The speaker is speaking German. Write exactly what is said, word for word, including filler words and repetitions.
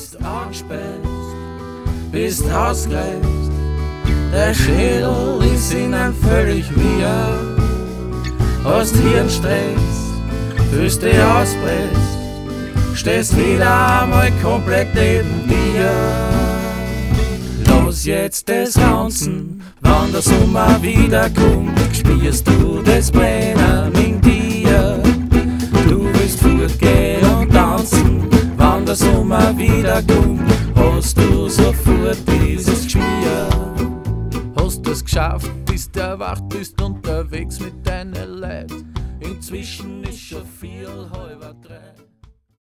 bist angespäßt, bist ausgereist. Der Schädel ist ihnen völlig wir. Hast Hirnstress, fühlst dich auspresst, stehst wieder einmal komplett neben dir. Lass jetzt das Raunzen, wann der Sommer wiederkommt, spürst du das Brennen in dir. Du willst fortgehen und tanzen, wann der Sommer wiederkommt, hast du sofort dieses Geschmier. Hast du's geschafft, bist erwacht, bist unterwegs mit deinen Leid. Inzwischen ist schon viel halber drei.